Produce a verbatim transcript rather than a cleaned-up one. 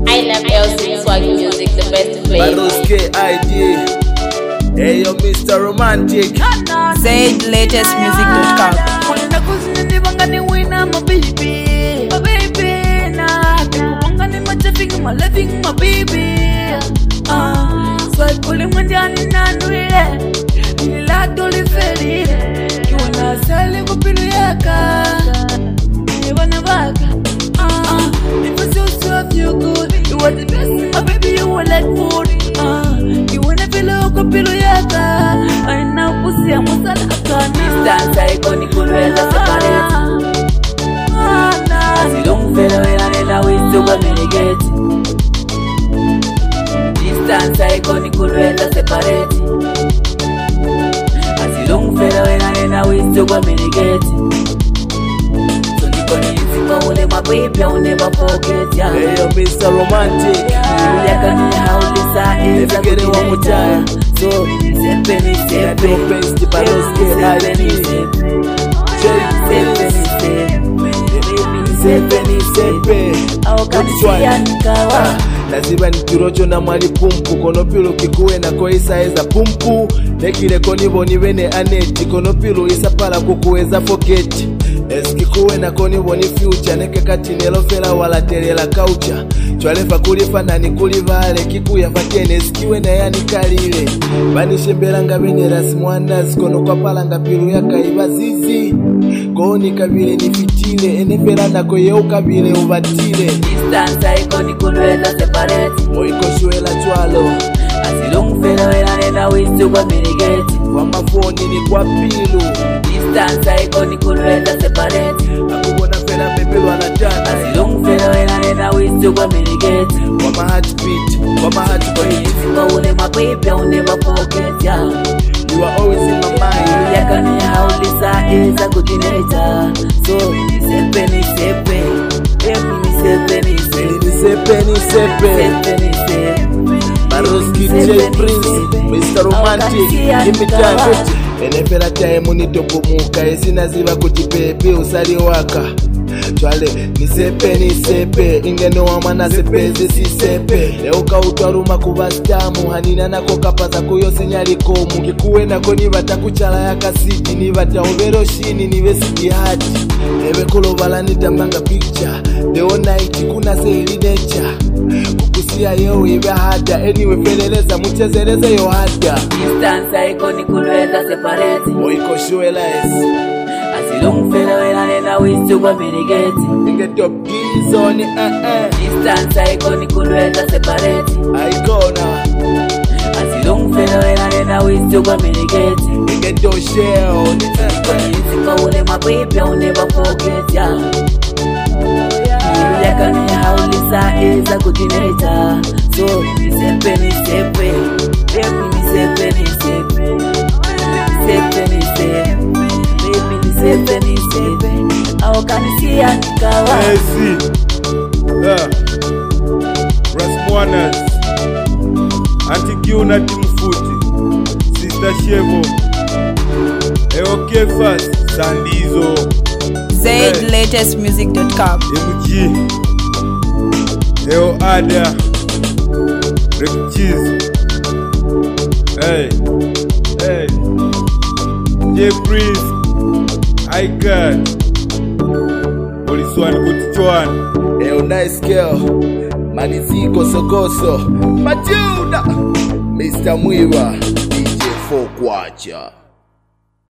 I love L C Swag Music, the best play. Baroske I D. Hey yo, Mister Romantic. Sage latest music dot com. You are the best, my baby, you are like food. Uh, you wanna feel like a pillow yaka. I know pussy, I'm a salaka. Distance, I go to Kuruela separate. As you don't feel away, I know it's to communicate. Distance, I go to Kuruela separate. As you don't feel away, I know it's to communicate. My baby, I'll never forget ya. Hey yo, Mister Romantic. If you get it one more time. So, sepe ni sepe. Baroske I D. Sepe ni sepe. Awakatisia nikawa. Naziba niturocho na mwali pumpu. Kono pilu kikuwe na koisa eza pumpu. Nekile konibo nivene aneti. Kono pilu isa pala kukuweza poketi. Eskikuwe na koni woni future. Neke kati nelofela wala telela kaucha. Chwalefa kulifa na nikuli vale. Kiku ya fatene eskiwe na yani kalile. Banishe mbelanga benye rasimwana. Zikono kwa palanga pilu ya kaiba zizi. Koni kabile ni fitile. Enefela na koye ukabile ubatile. Distance haiko ni Kuruela separate. Oiko shuela chwalo. Asilungu fela wela nena wistu kwa miligeti. Kwa mafoni ni kwa pilu. Distance haiko ni Kuruela separate. Akubona fela mepelu anatana. Asilungu fela wela nena wistu kwa miligeti. Kwa ma heartbeat, kwa ma heartbeat. Kwa ule mapepe I'll never forget ya. You are always in my mind. Yaka ni haulisa eza kujineta. So ni sepe ni sepe. Epi ni sepe ni sepe. Ni sepe ni sepe. Sepe ni sepe. Baroske J Prince, Mister Romantic. Give time. Enefela chae munito kumuka. Esina ziva kujipepe usali waka. Chwale ni sepe ni sepe. Ingeno wa mana sepe zisi sepe. Leuka utwaruma kubastamu. Hanina nako kapaza kuyo sinyali komu. Kikuwe nako ni bata kuchala ya kasiti. Ni bata overo shini ni vesi jihadi. Ewe kulo bala nitamanga picture. Deo night kuna sehili nature. Kukusia yo iwe hada. Anyway peleleza mchezereze yo hada. Distance haiko ni Kuruela separate. Oiko shuela esi. Asilungu fela wela nena wistu kwa miligeti. Inge top gizoni eh eh. Distance haiko ni Kuruela separate. Aikona. Asilungu fela wela nena wistu kwa miligeti. Inge do shell Kwa ule mapepe I'll never forget ya. Yaka ni haulisa eza kujineta. So ni sepe ni sepe. Epi ni sepe ni sepe. Sepe ni sepe. Baby ni sepe ni sepe. Awakanisia nikawa. Esi yeah. Rasmwanas Antikiuna Timfuti Sister Shevo Eo Kefas Sandizo Sage latest music dot com. M G Eo Ada Rick Cheese Hey Hey J Prince I got Police one good one. Eo nice girl Maniziko sokoso Matilda Mister Mwiwa D J Fokwacha.